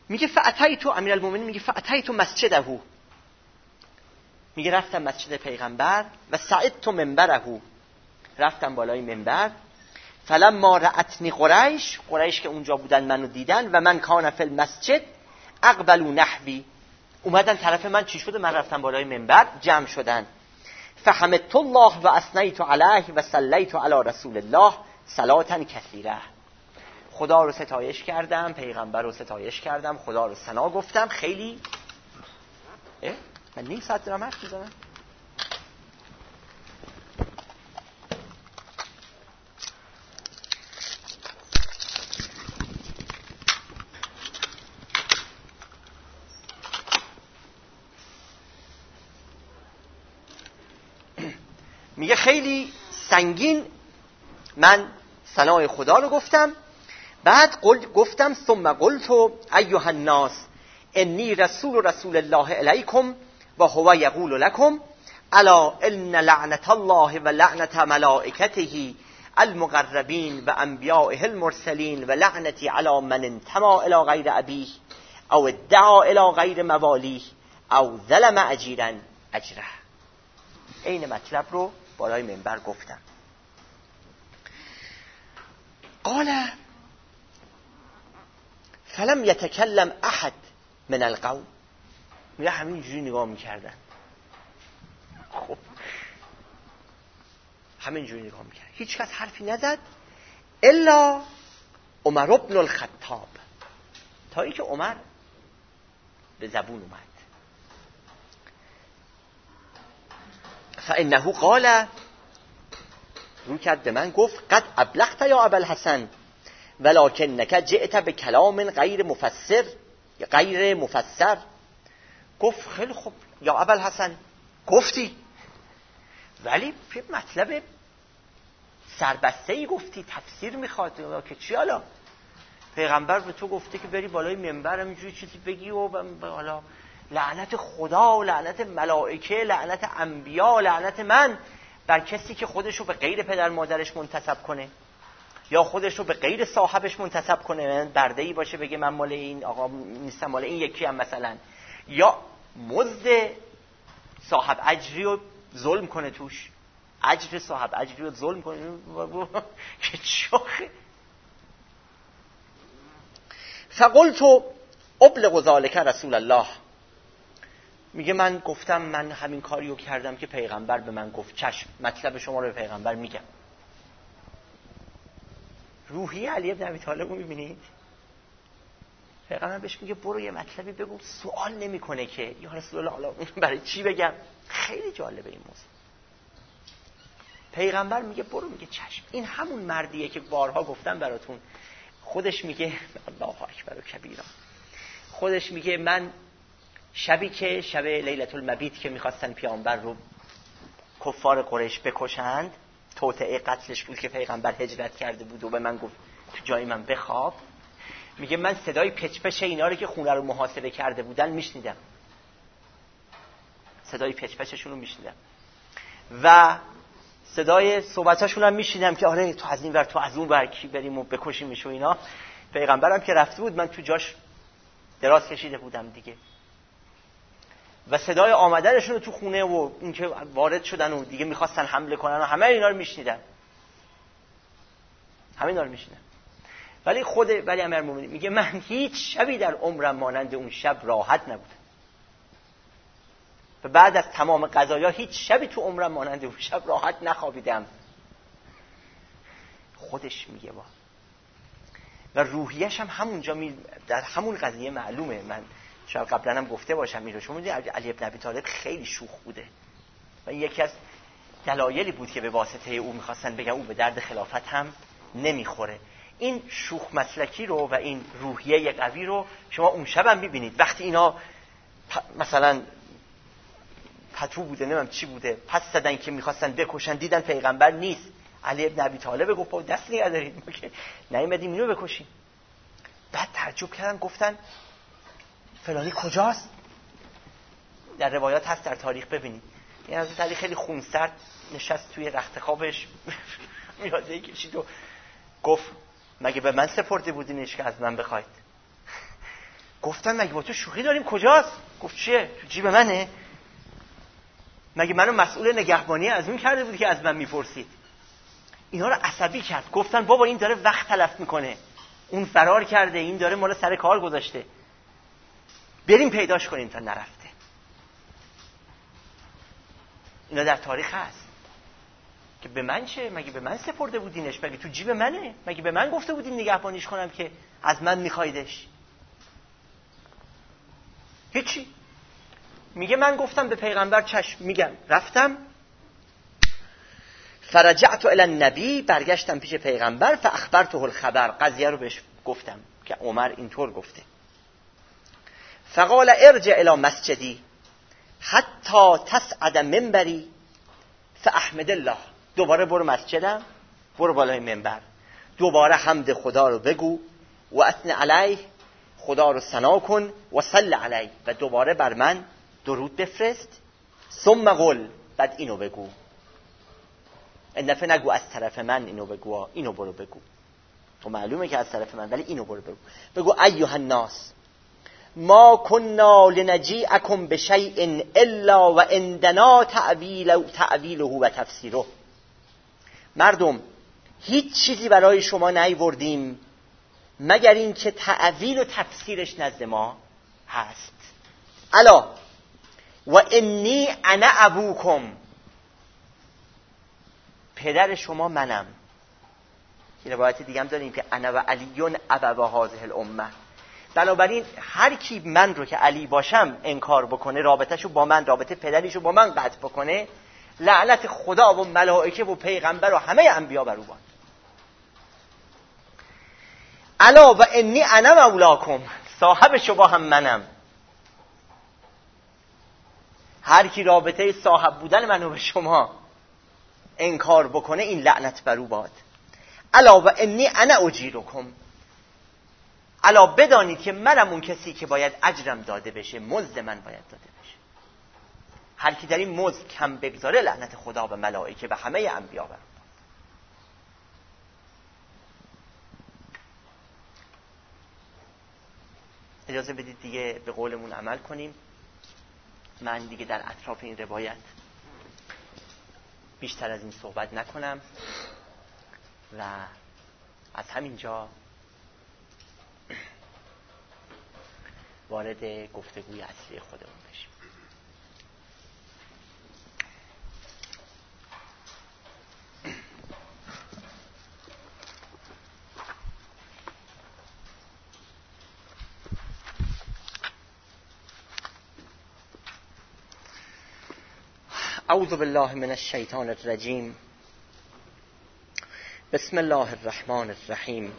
میگه فاتیت امیرالمومنین، میگه فاتیت مسجده، میگه رفتم مسجد پیغمبر و صعدت منبره، رفتم بالای منبر. فلما رأتنی قریش که اونجا بودن منو دیدن و من کان فی المسجد اقبلوا نحوی، اومدن طرف من. چی شده؟ من رفتم بالای منبر، جمع شدن. فحمدت الله و اثنیت علیه و صلیت علی رسول الله صلاة کثیره، خدا رو ستایش کردم، پیغمبر رو ستایش کردم، خدا رو ثنا گفتم. خیلی من نیم ساعت دارم حرف میزنم. میگه خیلی سنگین من ثنای خدا رو گفتم. بعد گفتم ثم قلت ایها الناس انی رسول الله الیکم و هو یقول لكم الا ان لعنت الله و لعنت ملائکته المقربین و انبیائه المرسلین و لعنتی علی من انتمى الی غیر ابیه او ادعا الی غیر موالیه او ظلم اجیرا اجره. این مطلب رو بالای منبر گفتم. قال فلم یتکلم احد من القوم، میگه همینجوری نگاه میکردن. خب همینجوری نگاه میکرد، هیچ کس حرفی نزد الا عمر بن الخطاب، تا اینکه عمر به زبون اومد. فانه قال، رو کرد به من گفت قد ابلغت یا ابا الحسن ولکنک جئت بکلام غیر مفسر. گفت خیلی خوب یا ابا الحسن، گفتی ولی مطلب سربسته‌ای گفتی، تفسیر میخواد که چی؟ حالا پیغمبر به تو گفته که بری بالای منبر همینجوری چیزی بگی و حالا لعنت خدا و لعنت ملائکه، لعنت انبیا، لعنت من بر کسی که خودشو به غیر پدر مادرش منتسب کنه یا خودشو به غیر صاحبش منتسب کنه، من برده‌ای باشه بگه من مال این آقا نیستم، مال این یکی هم مثلا، یا مزد صاحب اجری رو ظلم کنه، توش اجر صاحب اجری رو ظلم کنه که چخه. فقلت ابلغ ذلك رسول الله، میگه من گفتم من همین کاریو کردم که پیغمبر به من گفت. چشم، مطلب شما رو به پیغمبر میگم. روحیه علی بن ابی طالب رو میبینید؟ پیغمبر بهش میگه برو یه مطلبی بگو، سوال نمیکنه که یا رسول الله حالا برای چی بگم. خیلی جالبه این موضوع. پیغمبر میگه برو، میگه چشم. این همون مردیه که بارها گفتم براتون، خودش میگه الله اکبر و کبیرا، خودش میگه من شبی که شب لیلة المبیت که میخواستن پیامبر رو کفار قریش بکشند، توطئه قتلش بود که پیغمبر هجرت کرده بود و به من گفت تو جای من بخواب، میگه من صدای پچپچ اینا رو که خونه رو محاصره کرده بودن میشنیدم، صدای پچپچشون رو میشنیدم و صدای صحبتاشون هم میشنیدم که آره تو از این ور تو از اون ور کی بریم و بکشیمش و اینا. پیغمبرم که رفته بود من تو جاش دراز کشیده بودم دیگه، و صدای آمدنشون رو تو خونه و اینکه وارد شدن و دیگه میخواستن حمله کنن و همه اینا رو میشنیدم، همه اینا رو میشنیدم. ولی امیرالمومنین میگه من هیچ شبی در عمرم مانند اون شب راحت نبودم و بعد از تمام قضایا هیچ شبی تو عمرم مانند اون شب راحت نخوابیدم. خودش میگه و روحیش هم همونجا در همون قضیه معلومه. من شاید قبلا هم گفته باشم این رو، شما میدونید علی بن ابی طالب خیلی شوخ بوده و یکی از دلایلی بود که به واسطه او میخواستن بگن او به درد خلافت هم نمیخوره. این شوخ مسلکی رو و این روحیه قوی رو شما اون شب هم میبینید. وقتی اینا مثلا پتو بوده نمیدونم چی بوده، پس زدن که میخواستن بکشن، دیدن پیغمبر نیست، علی بن ابی طالب گفت با دست نگه دارید ما که نیومدیم اینو بکشیم. بعد تعجب کردن، گفتن فلانی کجاست؟ در روایات هست در تاریخ ببینید، این از تاریخ خیلی خونسرد نشست توی رخت خوابش میاده کشید و گفت مگه به من سپرده بودینش که از من بخواید؟ گفتن مگه با تو شوخی داریم؟ کجاست؟ گفت چیه؟ تو جیب منه؟ مگه منو مسئول نگهبانی از اون کرده بودی که از من میپرسید؟ اینا رو عصبی کرد. گفتن بابا این داره وقت تلف میکنه، اون فرار کرده، این داره ما رو سر کار گذاشته، بریم پیداش کنیم تا نرفته. اینا در تاریخ هست که به من چه؟ مگه به من سپرده بودینش؟ مگه تو جیب منه؟ مگه به من گفته بودین نگهبانیش کنم که از من میخوایدش؟ هیچی. میگه من گفتم به پیغمبر چشم، میگم رفتم، فرجعت الی النبی، برگشتم پیش پیغمبر، فاخبرته الخبر، قضیه رو بهش گفتم که عمر اینطور گفته. فقال ارجع الی مسجدی حتی تصعد منبری فاحمد الله، دوباره برو مسجدم، برو بالای منبر، دوباره حمد خدا رو بگو و اثنی علیه، خدا رو ثنا کن، و صلی علیه، و دوباره بر من درود بفرست، ثم قل، بعد اینو بگو، این دفعه نگو از طرف من اینو بگو، اینو برو بگو، تو معلومه که از طرف من، ولی اینو برو بگو. بگو ایها الناس ما كنا لنجیئکم بشیء الا و عندنا تعویله و تفسیره. مردم هیچ چیزی برای شما نیاوردیم مگر این که تعویل و تفسیرش نزد ما هست. الا و انی انا ابوکم، پدر شما منم. این روایت دیگه هم داریم که انا و علیون ابوا هذه الامه. بنابراین هر کی من رو که علی باشم انکار بکنه، رابطه‌شو با من، رابطه پدریشو با من قطع بکنه، لعنت خدا و ملائکه و پیغمبر و همه انبیا بر او باد. الا و انی انا مولاکم، صاحب شما هم منم. هر کی رابطه صاحب بودن منو به شما انکار بکنه، این لعنت بر او باد. الا و انی انا اجیرکم، الا بدانید که منم اون کسی که باید اجرم داده بشه، مزد من باید داده بشه. هر کی در این مزد کم بگذاره، لعنت خدا و ملائکه و همه انبیا بر او. اجازه بدید دیگه به قولمون عمل کنیم. من دیگه در اطراف این روایت بیشتر از این صحبت نکنم و از همینجا وارد گفتگوی اصلی خودمون بشیم. اعوذ بالله من الشیطان الرجیم. بسم الله الرحمن الرحیم.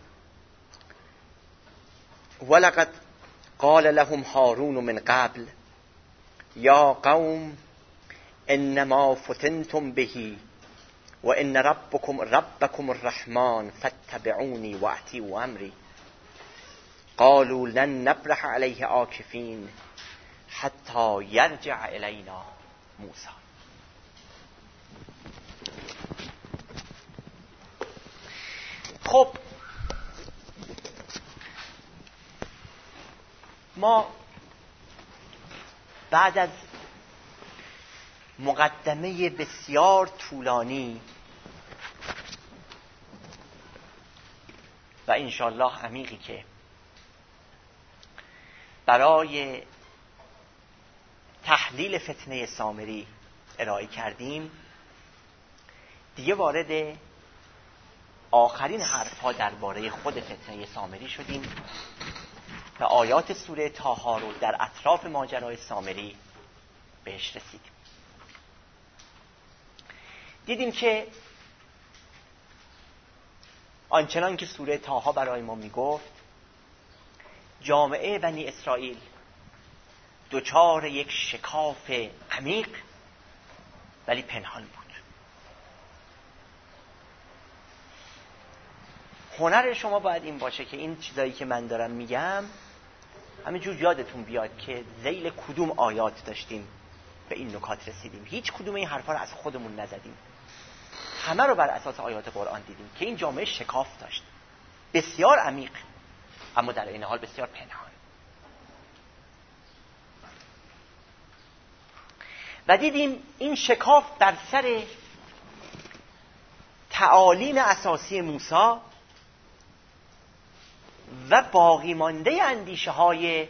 ولقد قال لهم هارون من قبل یا قوم انما فتنتم به و ان ربکم الرحمن فاتبعونی و اطیعوا امری قالوا لن نبرح علیه عاکفین حتی یرجع الینا موسی. خب ما بعد از مقدمه بسیار طولانی و انشالله عمیقی که برای تحلیل فتنه سامری ارائه کردیم، دیگه وارد آخرین حرفها درباره خود فتنه سامری شدیم و آیات سوره طه رو در اطراف ماجرای سامری بهش رسیدیم. دیدیم که آنچنان که سوره طه برای ما میگفت، جامعه بنی اسرائیل دچار یک شکاف عمیق ولی پنهان بود. هنر شما باید این باشه که این چیزایی که من دارم میگم همینجور یادتون بیاد که ذیل کدوم آیات داشتیم به این نکات رسیدیم. هیچ کدوم این حرفا رو از خودمون نزدیم، همه رو بر اساس آیات قرآن دیدیم که این جامعه شکاف داشت، بسیار عمیق اما در این حال بسیار پنهان. و دیدیم این شکاف بر سر تعالیم اساسی موسی و باقی مانده اندیشه های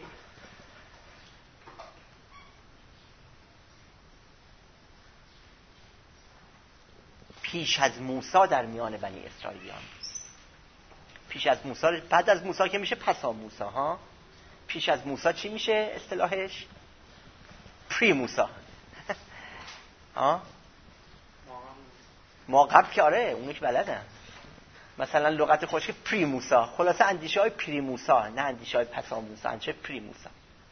پیش از موسی در میان بنی اسرائیلیان. پیش از موسی، بعد از موسی که میشه پس از موسی ها. پیش از موسی چی میشه اصطلاحش؟ پری موسی. ها ما قبل که آره اونو که بلدم. مثلا لغت خوش که پری موسی، خلاصه اندیشه های پری موسی، نه اندیشه های پس از موسی. چه پری موسی؟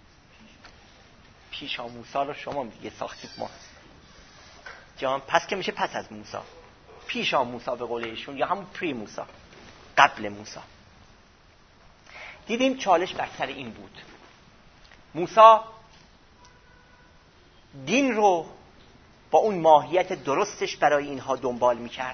پیش از موسی رو شما میگه ساختید ما جان، پس که میشه پس از موسی. پیش از موسی به قول ایشون، یا همون پری موسی، قبل موسی. دیدیم چالش بر سر این بود. موسی دین رو با اون ماهیت درستش برای اینها دنبال میکرد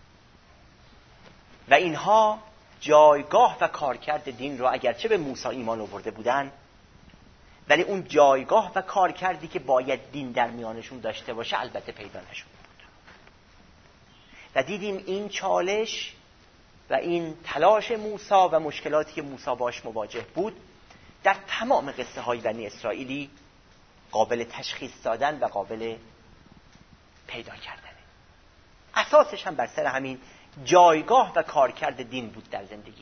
و اینها جایگاه و کارکرد دین رو اگرچه به موسی ایمان آورده بودن، ولی اون جایگاه و کارکردی که باید دین در میانشون داشته باشه البته پیدا نشد بود. و دیدیم این چالش و این تلاش موسی و مشکلاتی که موسی باش مواجه بود در تمام قصه های بنی اسرائیلی قابل تشخیص دادن و قابل پیدا کردنه. اساسش هم بر سر همین جایگاه و کارکرد دین بود در زندگی.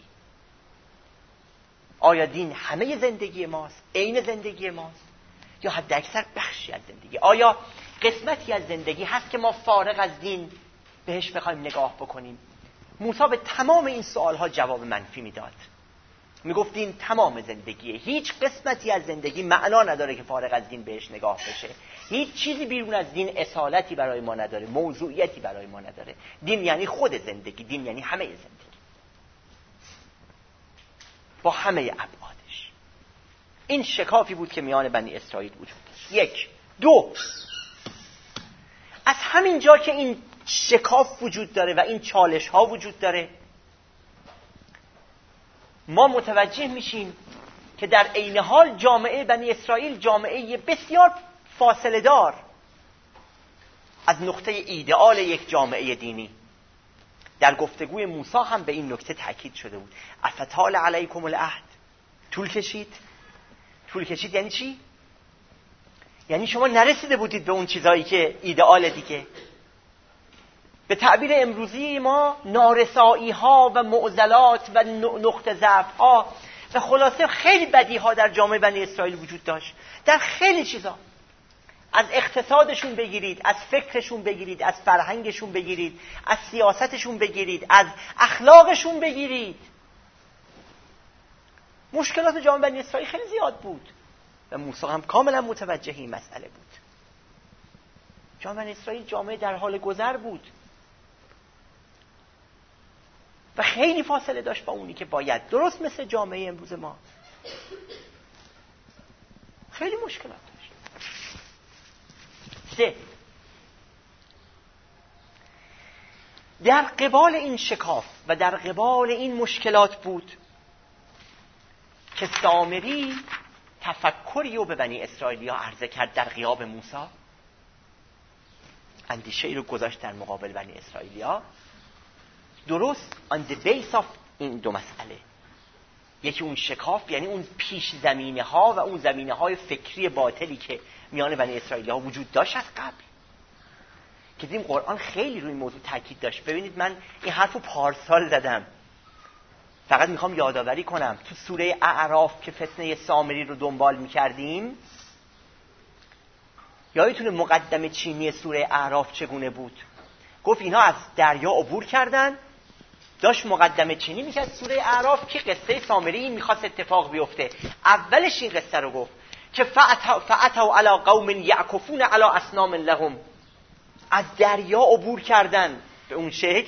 آیا دین همه زندگی ماست، عین زندگی ماست، یا حد اکثر بخشی از زندگی؟ آیا قسمتی از زندگی هست که ما فارغ از دین بهش بخوایم نگاه بکنیم؟ موسی به تمام این سوالها جواب منفی میداد. میگفت دین تمام زندگیه، هیچ قسمتی از زندگی معنا نداره که فارغ از دین بهش نگاه بشه. هیچ چیزی بیرون از دین اصالتی برای ما نداره، موضوعیتی برای ما نداره. دین یعنی خود زندگی، دین یعنی همه زندگی با همه ابعادش. این شکافی بود که میان بنی اسرائیل وجود داشت. یک. دو، از همین جا که این شکاف وجود داره و این چالش ها وجود داره، ما متوجه میشیم که در عین حال جامعه بنی اسرائیل جامعه بسیار فاصله دار از نقطه ایدئال یک جامعه دینی. در گفتگوی موسی هم به این نکته تأکید شده بود. افتال علیکم العهد، طول کشید یعنی چی؟ یعنی شما نرسیده بودید به اون چیزایی که ایدئال دیگه. به تعبیر امروزی ما نارسایی ها و معضلات و نقطه ضعف ها و خلاصه خیلی بدی ها در جامعه بنی اسرائیل وجود داشت. در خیلی چیزا، از اقتصادشون بگیرید، از فکرشون بگیرید، از فرهنگشون بگیرید، از سیاستشون بگیرید، از اخلاقشون بگیرید. مشکلات جامعه بنی اسرائیل خیلی زیاد بود و موسی هم کاملا متوجه این مسئله بود. جامعه بنی اسرائیل جامعه در حال گذر بود و خیلی فاصله داشت با اونی که باید، درست مثل جامعه امروز ما. خیلی مشکلات داشت. 3. در قبال این شکاف و در قبال این مشکلات بود که سامری تفکری رو به بنی اسرائیلیا عرضه کرد در غیاب موسی. اندیشه‌ای رو گذاشت در مقابل بنی اسرائیلیا، درست on the base of این دو مسئله. یکی اون شکاف، یعنی اون پیش زمینه ها و اون زمینه های فکری باطلی که میان بنی اسرائیل ها وجود داشت از قبل، که دیدیم قرآن خیلی روی این موضوع تاکید داشت. ببینید من این حرفو پارسال زدم، فقط میخوام یادآوری کنم. تو سوره اعراف که فتنه سامری رو دنبال میکردیم، یادتونه مقدمه چینی سوره اعراف چگونه بود؟ گفت اینا از دریا عبور کردن، داشت مقدمه چینی میکرد سوره اعراف که قصه سامری میخواست اتفاق بیفته. اولش این قصه رو گفت که فأتوا علی قوم یعکفون علی اصنام لهم، از دریا عبور کردن به اون شکل.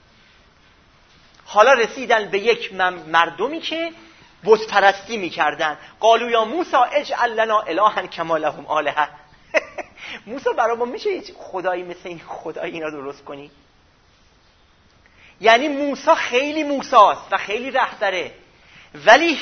حالا رسیدن به یک مردمی که بت پرستی میکردن. قالوا یا موسی اجعل لنا الها کما لهم آلهه. موسی برای ما میشه هیچ خدایی مثل این خدای اینا درست کنی؟ یعنی موسی خیلی موساست و خیلی رهبره، ولی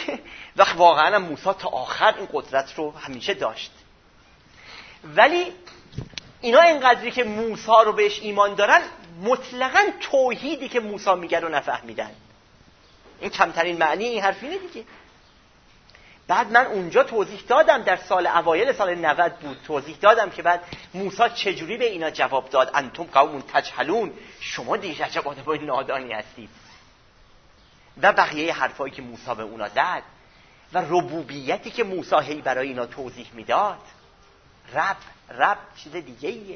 واقعا موسی تا آخر این قدرت رو همیشه داشت، ولی اینا اینقدری که موسی رو بهش ایمان دارن مطلقاً توحیدی که موسی میگه رو نفهمیدن. این کمترین معنی این حرف اینه دیگه. بعد من اونجا توضیح دادم، در اوایل سال 90 بود، توضیح دادم که بعد موسی چجوری به اینا جواب داد. انتم قوم تجهلون، شما دیگه عجب آدمای نادانی هستید. و بقیه حرفایی که موسی به اونا زد و ربوبیتی که موسی هی برای اینا توضیح میداد. رب چیز دیگه ایه.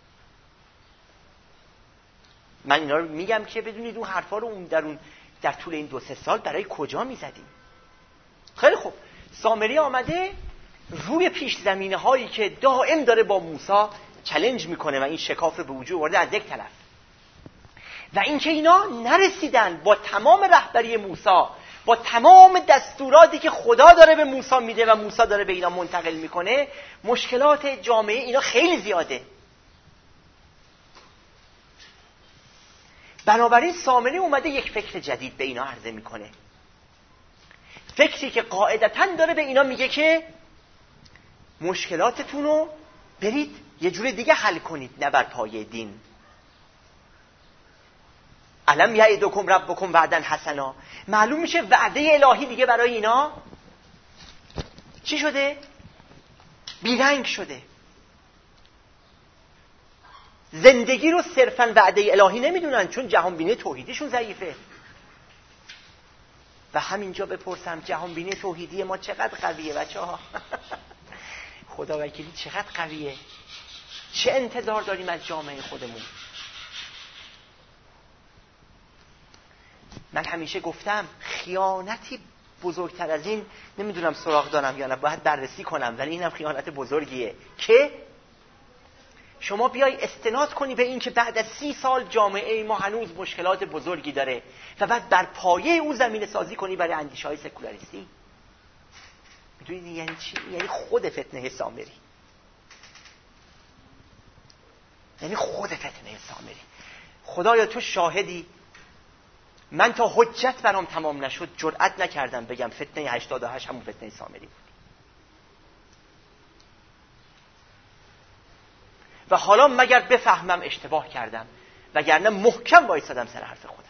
من اینا رو میگم که بدونید اون حرفا رو در طول این 2-3 سال برای کجا میزدیم. خیلی خوب، سامری آمده روی پیش زمینه هایی که دائم داره با موسی چالش میکنه و این شکاف به وجود آورده از یک طرف، و اینکه اینا نرسیدن با تمام رهبری موسی، با تمام دستوراتی که خدا داره به موسی میده و موسی داره به اینا منتقل میکنه، مشکلات جامعه اینا خیلی زیاده. بنابراین سامری اومده یک فکر جدید به اینا عرضه میکنه، فکری که قاعدتاً داره به اینا میگه که مشکلاتتون رو برید یه جور دیگه حل کنید، نه بر پایه دین. الم یعدکم ربکم وعدا حسنا، معلوم میشه وعده الهی دیگه برای اینا چی شده؟ بیرنگ شده. زندگی رو صرفاً وعده الهی نمیدونن، چون جهان بینی توحیدیشون ضعیفه. و همینجا بپرسم جهان بینی توحیدی ما چقدر قویه بچه‌ها؟ خدا وکیلی چقدر قویه؟ چه انتظار داریم از جامعه خودمون؟ من همیشه گفتم خیانتی بزرگتر از این نمیدونم سراغ دارم یا نه، باید بررسی کنم، ولی اینم خیانت بزرگیه که شما بیای استناد کنی به این که بعد از 30 سال جامعه ما هنوز مشکلات بزرگی داره و بعد بر پایه او زمینه سازی کنی برای اندیشه‌های سکولاریستی. میدونید یعنی چی؟ یعنی خود فتنه سامری. یعنی خود فتنه سامری. خدایا تو شاهدی، من تا حجت برام تمام نشد جرئت نکردم بگم فتنه 88 همون فتنه سامری بود. و حالا مگر بفهمم اشتباه کردم، وگرنه محکم وایسادم سر حرف خودم.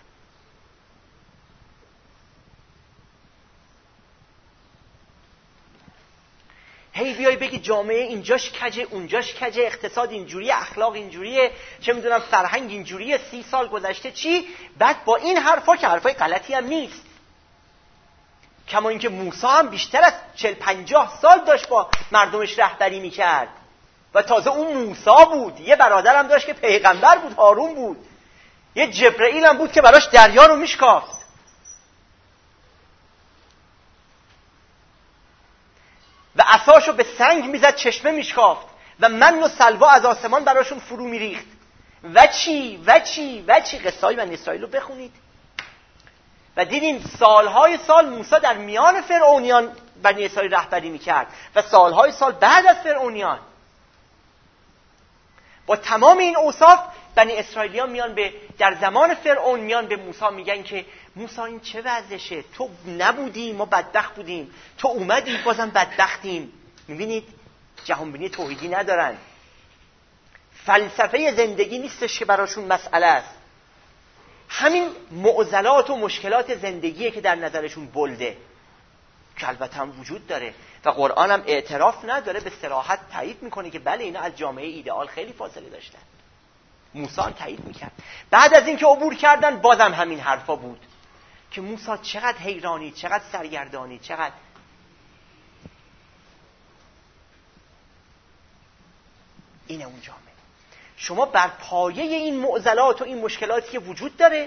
هی بیای بگی جامعه اینجاش کجه اونجاش کجه، اقتصاد اینجوریه، اخلاق اینجوریه، چه میدونم فرهنگ اینجوریه، 30 سال گذشته چی؟ بعد با این حرفا که حرفای غلطی هم نیست، کما اینکه موسی هم بیشتر از 40-50 سال داشت با مردمش رهبری میکرد و تازه اون موسی بود. یه برادرم داشت که پیغمبر بود، هارون بود. یه جبرئیل هم بود که براش دریا رو میشکافت. و عصاشو به سنگ میزد چشمه میشکافت و من و سلوا از آسمان براشون فرو میریخت. و چی قصه‌های بنی اسرائیل رو بخونید و دیدین سالهای سال موسی در میان فرعونیان بنی اسرائیل رهبری میکرد و سالهای سال بعد از فرعونیان با تمام این اوصاف بنی اسرائیلیان میان در زمان فرعون میان به موسی میگن که موسی این چه وضعشه؟ تو نبودی، ما بدبخت بودیم، تو اومدی بازم بدبختیم. میبینید جهان بینی توحیدی ندارن، فلسفه زندگی نیستش که براشون مسئله است. همین معضلات و مشکلات زندگیه که در نظرشون بلده، که البته هم وجود داره و قرآن هم اعتراف نداره، به صراحت تایید میکنه که بله اینا از جامعه ایدئال خیلی فاصله داشتن. موسی هم تایید میکرد. بعد از اینکه عبور کردن بازم همین حرفا بود که موسی چقدر حیرانی، چقدر سرگردانی، چقدر. اینه اون جامعه. شما بر پایه این معضلات و این مشکلاتی که وجود داره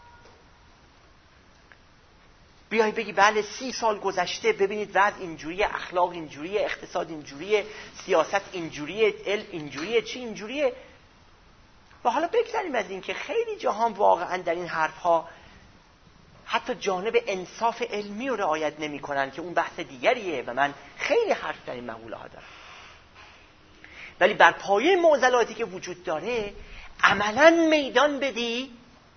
بیای بگی بله 30 سال گذشته، ببینید وضع اینجوریه، اخلاق اینجوریه، اقتصاد اینجوریه، سیاست اینجوریه، علم اینجوریه، چی اینجوریه. و حالا بگذاریم از این که خیلی جاها واقعا در این حرفها حتی جانب انصاف علمی رو رعایت نمی‌کنن که اون بحث دیگریه و من خیلی حرف در این مقوله ها دارم. ولی بر پایه معضلاتی که وجود داره عملاً میدان بدی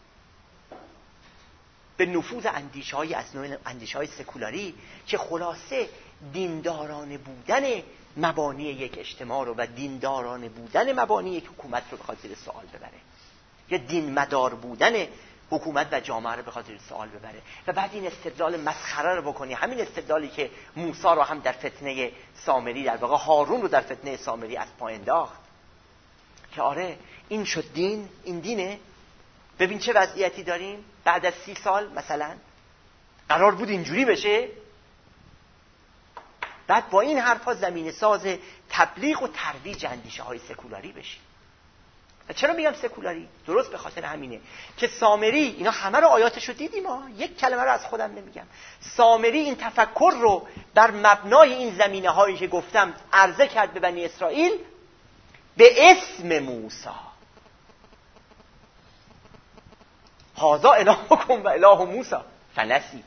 به نفوذ اندیشه‌های از نوع اندیشه‌های سکولاری که خلاصه دیندارانه بودن مبانی یک اجتماع رو و دیندارانه بودن مبانی یک حکومت رو بخواد زیر سوال ببره، یا دین مدار بودن حکومت و جامعه رو بخواد زیر سوال ببره. و بعد این استدلال مسخره رو بکنی، همین استدلالی که موسی رو هم در فتنه سامری، در واقع هارون رو در فتنه سامری از پا انداخت که آره این شد دین، این دینه. ببین چه وضعیتی داریم بعد از 30 سال مثلا قرار بود اینجوری بشه. بعد با این حرفا زمینه ساز تبلیغ و ترویج اندیشه های سکولاری بشیم. و چرا میگم سکولاری؟ درست به خاطر همینه که سامری، اینا همه رو آیاتشو دیدیم ها، یک کلمه رو از خودم نمیگم. سامری این تفکر رو بر مبنای این زمینه هایی که گفتم عرضه کرد به بنی اسرائیل به اسم موسی. هذا الهکم و اله موسی فنسی.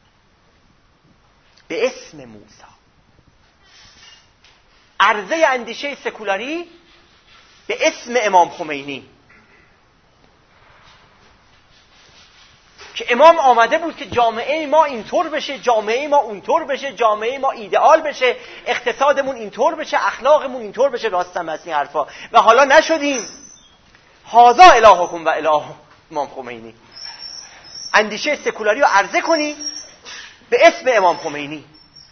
به اسم موسی. عرضه اندیشه سکولاری به اسم امام خمینی، که امام آمده بود که جامعه ما اینطور بشه، جامعه ما اونطور بشه، جامعه ما ایدئال بشه، اقتصادمون اینطور بشه، اخلاقمون اینطور بشه. راستم از این حرفا. و حالا نشدیم. هذا الهکم و اله امام خمینی. اندیشه سکولاری رو عرضه کنی به اسم امام خمینی.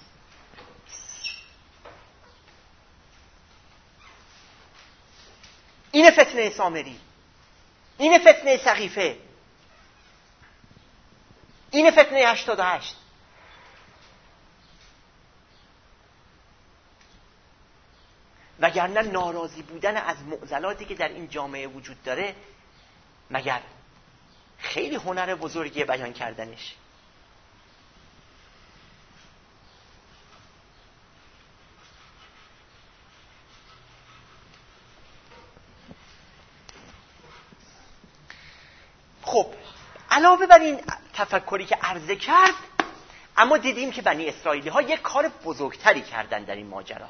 این فتنه سامری، این فتنه سقیفه، این فتنه 88. وگرنه ناراضی بودن از معضلاتی که در این جامعه وجود داره مگر خیلی هنر بزرگیه بیان کردنش. خب علاوه بر این تفکری که عرضه کرد، اما دیدیم که بنی اسرائیلی ها یک کار بزرگتری کردن در این ماجرا.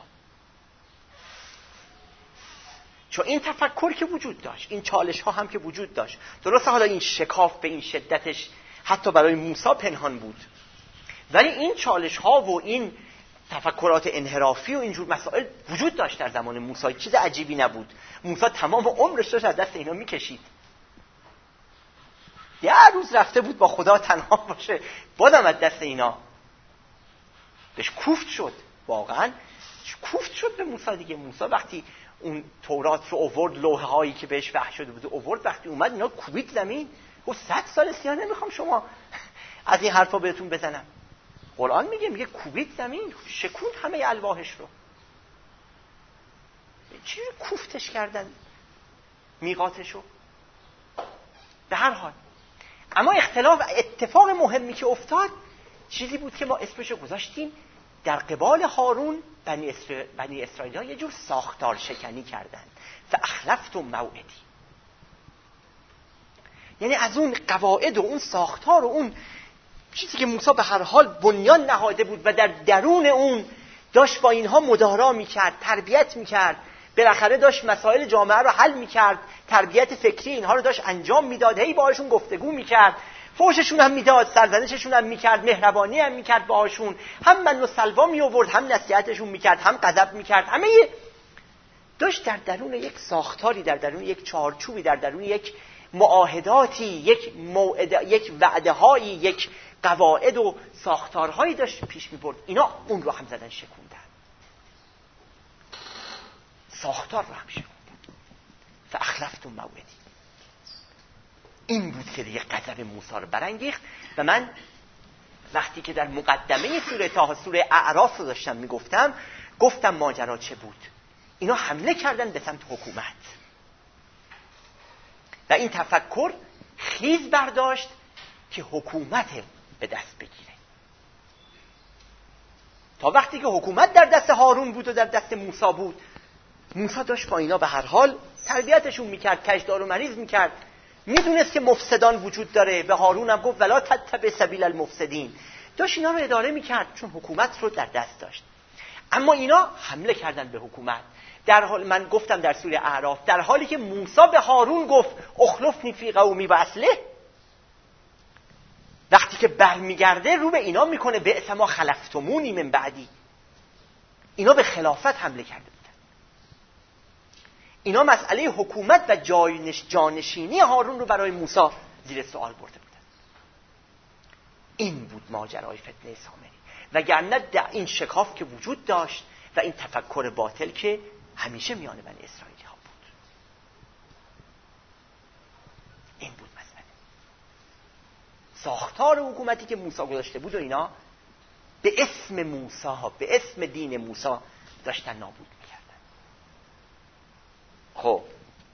چون این تفکر که وجود داشت، این چالش ها هم که وجود داشت، درسته حالا این شکاف به این شدتش حتی برای موسی پنهان بود، ولی این چالش ها و این تفکرات انحرافی و اینجور مسائل وجود داشت در زمان موسی. چیز عجیبی نبود. موسی تمام عمرش داشت از دست اینا میکشید. یه روز رفته بود با خدا تنها باشه، بازم از دست اینا بهش کوفت شد. واقعا کوفت شد به موسی دیگه. موسی وقتی اون تورات رو آورد، لوحه هایی که بهش وحی شده بود آورد، وقتی اومد اینا کوبید زمین. گفت 100 سال سیاه نمیخوام شما از این حرفا بهتون بزنم. قرآن میگه کوبید زمین، شکوند همه الواحش رو. چجوری کوفتش کردن میقاتشو؟ به هر حال اما اتفاق مهمی که افتاد چیزی بود که ما اسمشو گذاشتیم در قبال هارون. بنی اسرائیل ها یه جور ساختار شکنی کردن. فاخلفتم موعدی، یعنی از اون قواعد و اون ساختار و اون چیزی که موسی به هر حال بنیان نهاده بود و در درون اون داشت با اینها مدارا میکرد، تربیت میکرد، بالاخره داشت مسائل جامعه رو حل میکرد، تربیت فکری اینها رو داشت انجام میداد، هی باهاشون گفتگو میکرد، فحششون هم میداد، سرزنششون هم میکرد، مهربانی هم میکرد باهاشون، هم من و سلوا می آورد، هم نصیحتشون میکرد، هم غضب میکرد. همه داشت در درون یک ساختاری، در درون یک چارچوبی، در درون یک معاهداتی، یک وعده هایی، یک قواعد و ساختارهایی داشت پیش میبرد. اینا اون رو هم زدن شکوندن، ساختار رو هم شکوندن. فاخلفتم موعدی. این بود که دیگه غضب موسی رو برانگیخت. و من وقتی که در مقدمه سوره طه، سوره اعراف رو داشتم میگفتم، گفتم ماجرا چه بود. اینا حمله کردن به سمت حکومت و این تفکر خیز برداشت که حکومت به دست بگیره. تا وقتی که حکومت در دست هارون بود و در دست موسی بود، موسی داشت با اینا به هر حال تربیتشون میکرد، کجدار و مریض میکرد، میدونست که مفسدان وجود داره. به هارون هم گفت ولا تتبع سبیل المفسدین. داشت اینا رو اداره میکرد چون حکومت رو در دست داشت. اما اینا حمله کردن به حکومت. در حال من گفتم در سوره اعراف، در حالی که موسی به هارون گفت اخلفنی فی قومی و اصلح، وقتی که برمیگرده رو به اینا میکنه بعث ما خلفتمونی من بعدی. اینا به خلافت حمله کرده بودن. اینا مسئله حکومت و جانشینی هارون رو برای موسی زیر سوال برده بودن. این بود ماجرای فتنه سامری. وگرنه در این شکاف که وجود داشت و این تفکر باطل که همیشه میان بنی اسرائیلی ها بود. این بود مسئله. ساختار حکومتی که موسی گذاشته بود و اینا به اسم موسی ها، به اسم دین موسی داشتن نابود میکردن. خب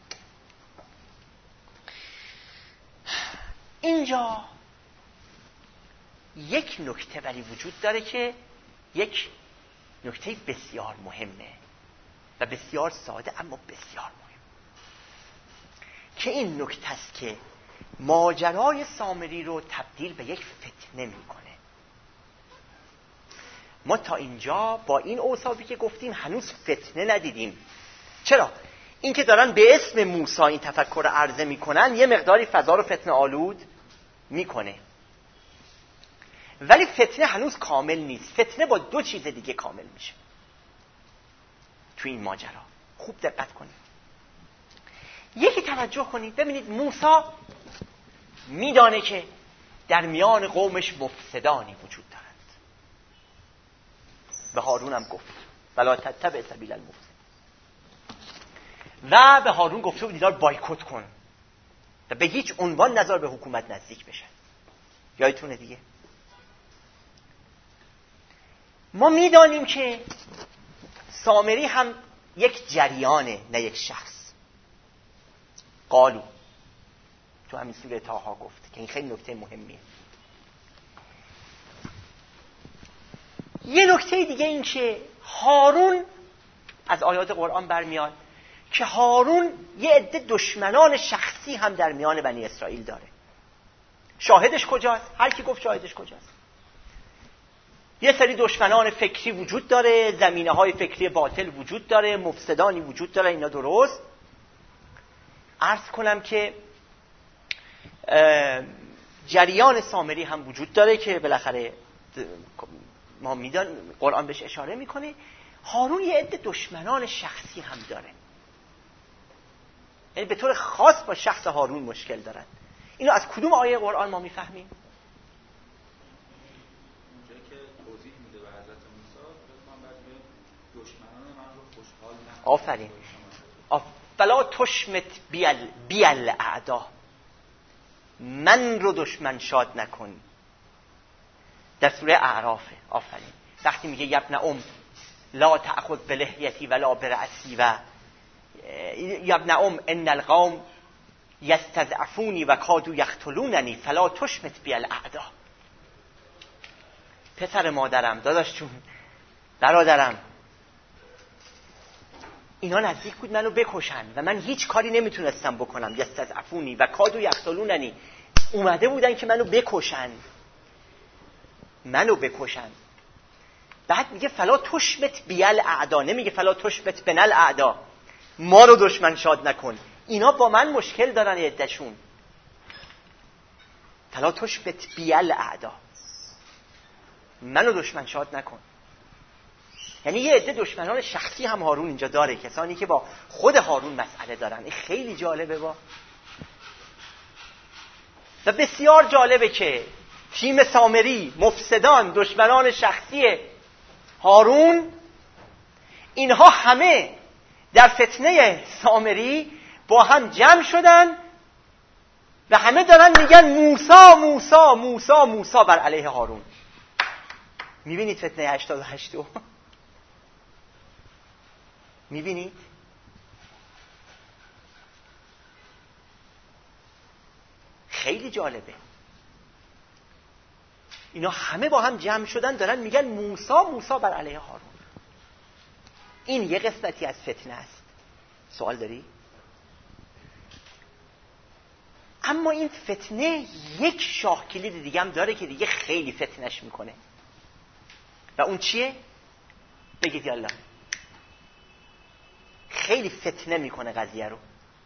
اینجا یک نکته ولی وجود داره که یک نکته بسیار مهمه و بسیار ساده اما بسیار مهم، که این نکته است که ماجرای سامری رو تبدیل به یک فتنه میکنه. ما تا اینجا با این اوصافی که گفتیم هنوز فتنه ندیدیم. چرا؟ این که دارن به اسم موسی این تفکر رو عرضه میکنن یه مقداری فضا رو فتنه آلود میکنه، ولی فتنه هنوز کامل نیست. فتنه با دو چیز دیگه کامل میشه تو این ماجرا. خوب دقت کنید. یکی توجه کنید ببینید موسی میدانه که در میان قومش مفسدانی وجود دارند. به هارون هم گفت ولا تتبع سبیل المفسدین، و به هارون گفته بود اینا رو بایکوت کن و به هیچ عنوان نظر به حکومت نزدیک بشن. یادتونه دیگه. ما میدانیم که سامری هم یک جریانه نه یک شخص. قالو تو همین سوره طه گفت که این خیلی نکته مهمیه. یه نکته دیگه این که هارون از آیات قرآن برمیاد که هارون یه عده دشمنان شخصی هم در میان بنی اسرائیل داره. شاهدش کجاست؟ هر کی گفت شاهدش کجاست؟ یه سری دشمنان فکری وجود داره، زمینه‌های فکری باطل وجود داره، مفسدانی وجود داره. اینا درست. عرض کنم که جریان سامری هم وجود داره که بالاخره ما میدان قرآن بهش اشاره میکنه. هارون یه عده دشمنان شخصی هم داره، یعنی به طور خاص با شخص هارون مشکل دارن. اینو از کدوم آیه قرآن ما میفهمیم؟ اونجایی که توضیح میده به حضرت موسی بفهم بعد میگه دشمنان من رو خوشحال نکن. آفرین. فلا تشمت بیل اعدا، من رو دشمن شاد نکن. در سوره اعرافه. آفرین. وقتی میگه یبن ام لا تأخذ بلحیتی ولا برأسی و یبن ام ان القوم یستضعفونی و کادوا یقتلوننی فلا تشمت بیل اعدا. پسر مادرم، داداش جون، برادرم، اینا نزدیک بود منو بکشن و من هیچ کاری نمیتونستم بکنم. یستضعفونی و کادوا یقتلوننی، اومده بودن که منو بکشن. بعد میگه فلا تشمت بیل اعدا، نمیگه فلا تشمت بنل اعدا، ما رو دشمن شاد نکن. اینا با من مشکل دارن عده‌شون. فلا تشمت بیل اعدا، منو دشمن شاد نکن. یعنی یه عده دشمنان شخصی هم هارون اینجا داره، کسانی که با خود هارون مسئله دارن. این خیلی جالبه و بسیار جالبه که تیم سامری، مفسدان، دشمنان شخصی هارون، اینها همه در فتنه سامری با هم جمع شدن و همه دارن میگن موسی موسی موسی موسی بر علیه هارون. میبینید فتنه 88 رو؟ میبینید؟ خیلی جالبه. اینا همه با هم جمع شدن دارن میگن موسی موسی بر علیه هارون. این یه قسمتی از فتنه است. سوال داری؟ اما این فتنه یک شاه کلید دیگه هم داره که دیگه خیلی فتنش میکنه. و اون چیه؟ بگید یالا. خیلی فتنه میکنه قضیه رو.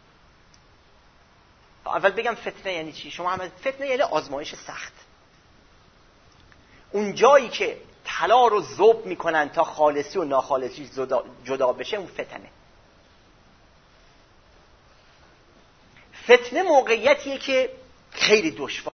اول بگم فتنه یعنی چی؟ شما هم فتنه یعنی آزمایش سخت. اون جایی که طلا رو ذوب میکنن تا خالصی و ناخالصی جدا بشه، اون فتنه. فتنه موقعیتیه که خیلی دشوار